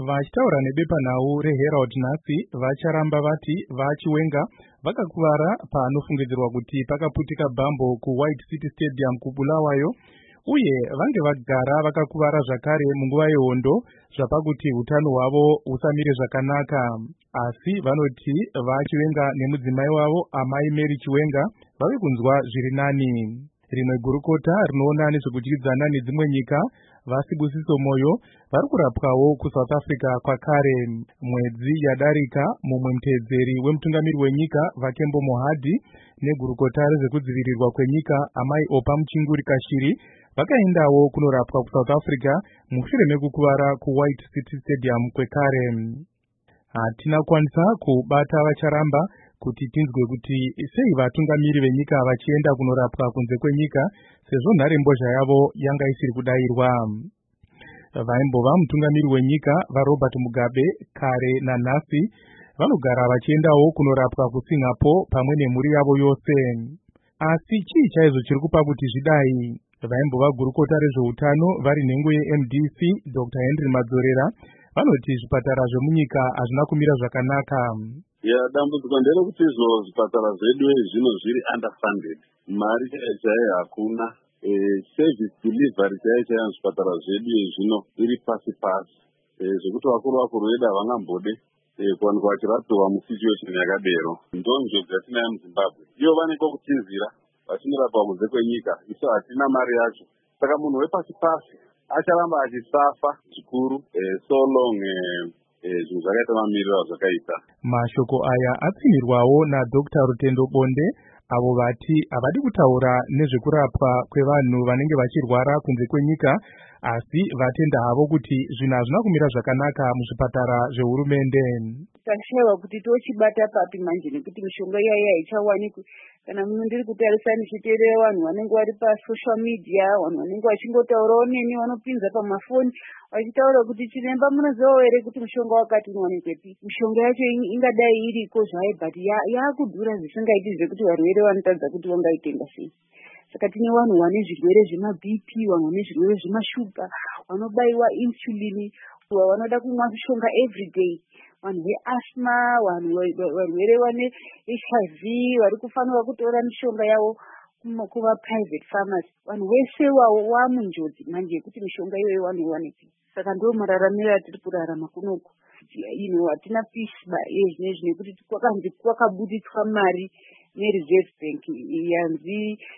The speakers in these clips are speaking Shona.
vachitaura nebepanhau reHerald nhasi vacharamba vati vachiwenga vakakuvara panofungidzirwa kuti pakaputika bhambo kuWhite City Stadium kuBulawayo, uye vange vagara vakakuvara zvakare munguva yehondo zvapakuti utano hwavo husamire zvakanaka. Asi vanoti vachiwenga nemudzimai wavo amai Mary Chiwenga vave kunzwa zviri nani. Rimwe gurukota rinoona nezvekudyidzana nedzimwe nyika vaSibusiso Moyo vari kurapwawo kuSouth Africa kwakare. Mwedzi yadarika mumwe muteedzeri wemutungamiri wenyika Vakembo Mohadi negurukota rezvekudzivirirwa kwenyika amai Opa Muchinguri Kashiri vakaendawo kunorapwa kuSouth Africa mushure mekukuvara kuWhite City Stadium kwekare. Hatina kwanisa kubata vacharamba kuti tinzwe kuti sei vatungamiri venyika vachienda kunorapwa kunze kwenyika sezvo nharembozha yavo yanga isiri kudayirwa. Vaimbova mutungamiri wenyika vaRobert Mugabe kare nanhasi vanogara vachiendawo kunorapwa kuSingapore pamwe nemhuri yavo yose. Asi chii chaizvo chiri kupa kuti zvidai? Vaimbova gurukota rezveutano vari nhengo yeMDC Dr. Henry Madzorera vanoti zvipatara zvemunyika hazvina kumira zvakanaka. Dambudziko nderekuti izvo zvipatara zvedu zvino zviri underfunded, mari chaiyo hakuna, service delivery chaiyo muzvipatara zvedu zvino iri pasi pasi, zvekuti vakuru vedu havangambode kuwanikwa vachirapiwa musituation yakadero. Ndonjodzi yatinayo muZimbabwe, ivo vaneko kutizira vachinorapwa kunze kwenyika, isu hatina mari yacho. Saka munhu wepasi pasi acharamba achisafa zvikuru so long zvinhu zvakaita mamiriro azvakaita. Mashoko aya atsimirwawo naDr. Rutendo Bonde avo vati havadi kutaura nezvekurapwa kwevanhu vanenge vachirwara kunze kwenyika, asi vatenda havo kuti zvinhu hazvina kumira zvakanaka muzvipatara zvehurumende. Tashayiwa kuti tochibata papi manje nekuti mishonga iyaya haichawanikwi. Kana ndiri kutarisa nichiteerera vanhu vanenge vari pasocial media, vanhu vanenge vachingotaurawo neni, vanopinza pamafoni vachitaura kuti chiremba munozivawo here kuti mushonga wakati unowanikwepi. Mishonga yacho ingadai iriko zvayo, but yaakudhura zvisingaiti zvekuti varwere vanotadza kuti vangaitenga sei. Saka tine vanhu vane zvirwere zvemaBP, vanhu vane zvirwere zvemashuga, vanobayiwa insulin, vanoda kumwa mishonga everyday, vanhu veasthma, vanhu varwere vane HIV vari kufanira kutora mishonga yavo kuvaprivate pharmacy. Vanhu vese vamunjodzi manje yekuti mishonga iyoyo vanowanikwa. Saka ndo mararamiro atiri kurarama kunoku. Hatina peace yezvinezvi nekuti kwakanzi kwakaburitswa mari neReserve Bank yanzi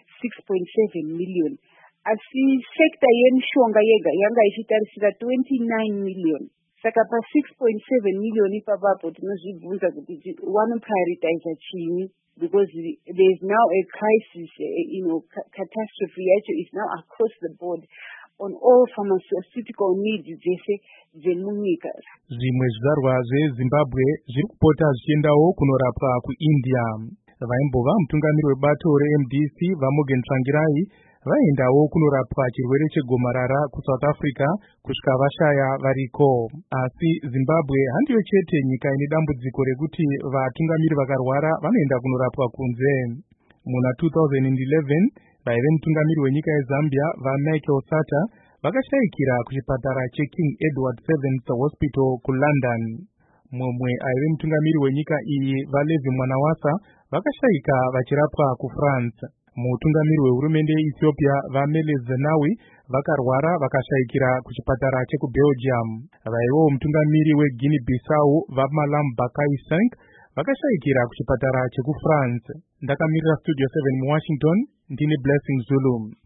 6.7 million. Asi sekta yemishonga yega yanga ichitarisira 29 million. Saka pa 6.7 million ipapapo tinozvibvunza kuti vanoprioritize chini, because there is now a crisis, catastrophe yacho is now across the board on all pharmaceutical needs dzese dzemunyika. Zvimwe zvizvarwa zveZimbabwe zviri kupota zvichiendawo kunorapwa kuIndia. Vaimbova mutungamiri webato reMDC vaMorgan Tsvangirai vaendawo kunorapwa chirwere chegomarara kuSouth Africa kusvika vashaya variko. Asi Zimbabwe handiyo chete nyika ine dambudziko rekuti vatungamiri vakarwara vanoenda kunorapwa kunze. Muna 2011 vaive mutungamiri wenyika yeZambia vaMichael Sata vakashayikira kuchipatara cheKing Edward VII Hospital kuLondon. Mumwe aive mutungamiri wenyika iyi vaLevi Mwanawasa vakashayika vachirapwa kuFrance. Mutungamiri wehurumende yeEthiopia vaMeles Zenawi vakarwara vakashayikira kuchipatara chekuBelgium. Vaivewo mutungamiri weGuinea Bissau vaMalam Bakai Senk vakashayikira kuchipatara chekuFrance. Ndakamirira Studio 7 muWashington, ndini Blessing Zulu.